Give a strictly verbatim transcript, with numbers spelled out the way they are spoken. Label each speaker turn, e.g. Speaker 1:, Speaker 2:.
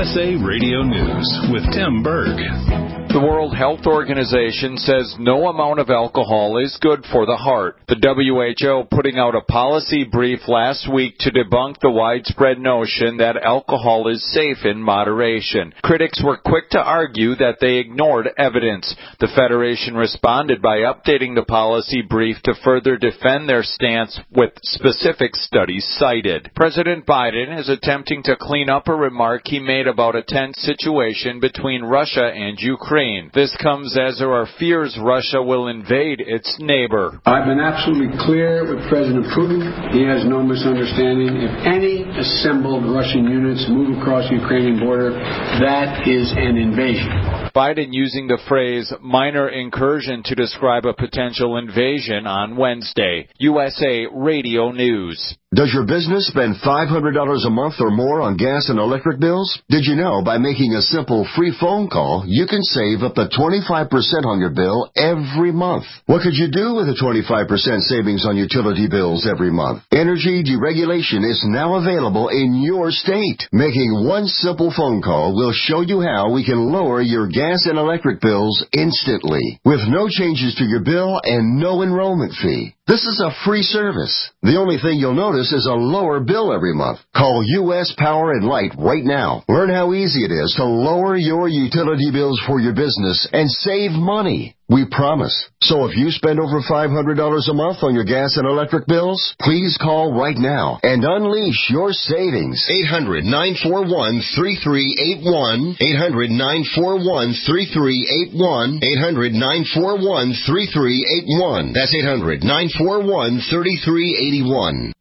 Speaker 1: S A Radio News with Tim Berg.
Speaker 2: The World Health Organization says no amount of alcohol is good for the heart. The W H O putting out a policy brief last week to debunk the widespread notion that alcohol is safe in moderation. Critics were quick to argue that they ignored evidence. The Federation responded by updating the policy brief to further defend their stance with specific studies cited. President Biden is attempting to clean up a remark he made about a tense situation between Russia and Ukraine. This comes as there are fears Russia will invade its neighbor.
Speaker 3: I've been absolutely clear with President Putin. He has no misunderstanding. If any assembled Russian units move across the Ukrainian border, that is an invasion.
Speaker 2: Biden using the phrase minor incursion to describe a potential invasion on Wednesday. U S A Radio News.
Speaker 4: Does your business spend five hundred dollars a month or more on gas and electric bills? Did you know by making a simple free phone call, you can save up to twenty-five percent on your bill every month? What could you do with a twenty-five percent savings on utility bills every month? Energy deregulation is now available in your state. Making one simple phone call will show you how we can lower your gas and electric bills instantly, with no changes to your bill and no enrollment fee. This is a free service. The only thing you'll notice is a lower bill every month. Call U S Power and Light right now. Learn how easy it is to lower your utility bills for your business and save money. We promise. So if you spend over five hundred dollars a month on your gas and electric bills, please call right now and unleash your savings.
Speaker 5: eight hundred, nine four one, three three eight one. eight hundred, nine four one, three three eight one. eight hundred, nine four one, three three eight one. That's eight hundred, nine four one, three three eight one.